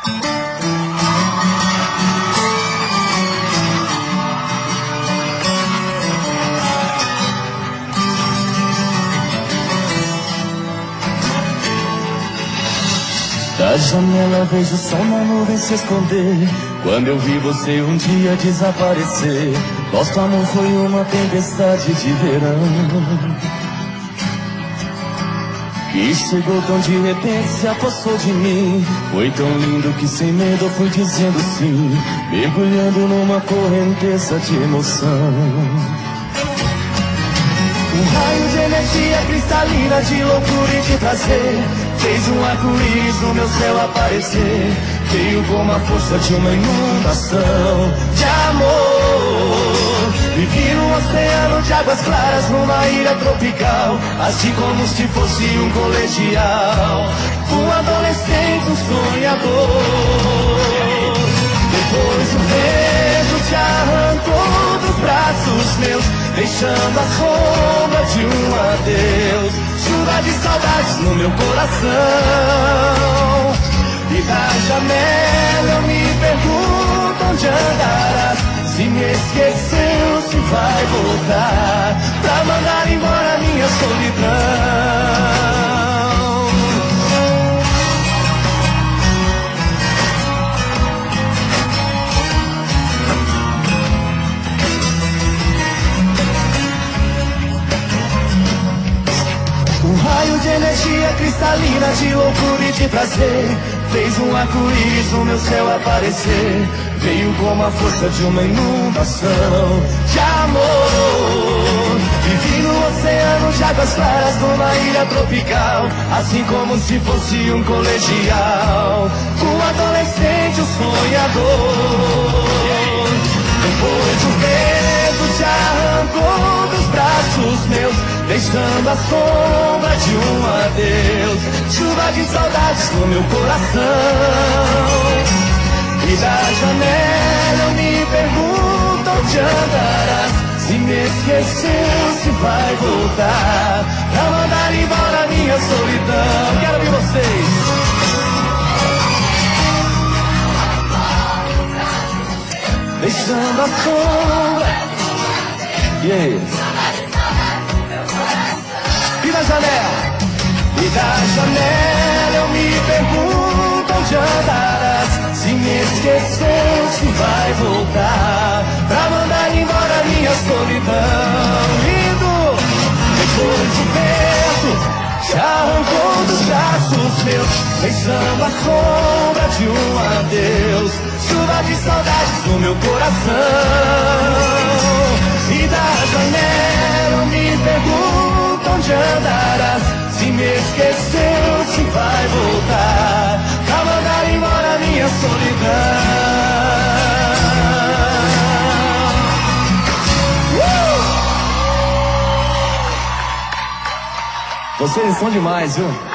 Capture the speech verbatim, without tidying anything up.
Da janela vejo o sol na nuvem se esconder. Quando eu vi você um dia desaparecer, nosso amor foi uma tempestade de verão que chegou tão de repente, se apossou de mim. Foi tão lindo que sem medo eu fui dizendo sim, mergulhando numa correnteza de emoção. Um raio de energia cristalina, de loucura e de prazer, fez um arco-íris no meu céu aparecer. Veio com a força de uma inundação de amor. Vivi num oceano de águas claras, numa ilha tropical, assim como se fosse um colegial, um adolescente, um sonhador. Depois o vento te arrancou dos braços meus, deixando a sombra de um adeus. Chuva de saudades no meu coração. E da janela eu me pergunto onde andarás. Se me esqueceu, se vai voltar pra mandar embora minha solidão. Um raio de energia cristalina, de loucura e de prazer, fez um arco-íris no meu céu aparecer. Veio com a força de uma inundação de amor. Vivi no oceano de águas claras, numa ilha tropical, assim como se fosse um colegial, um adolescente, um sonhador. Depois o vento te arrancou dos braços meus, deixando a sombra de um adeus. Chuva de saudades no meu coração. E da janela eu me pergunto onde andarás. Se me esqueceu, se vai voltar pra mandar embora minha solidão. Quero ouvir vocês. Deixando a sombra. E aí? E da janela? E da janela eu me pergunto onde andarás. Se me esqueceu, se vai voltar pra mandar embora minha solidão. Lindo! Depois o vento te arrancou dos braços meus, deixando a sombra de um adeus. Chuva de saudades no meu coração. E da janela eu me pergunto onde andarás. Se me esqueceu, se vai voltar pra mandar embora minha solidão. uh! Vocês são demais, viu?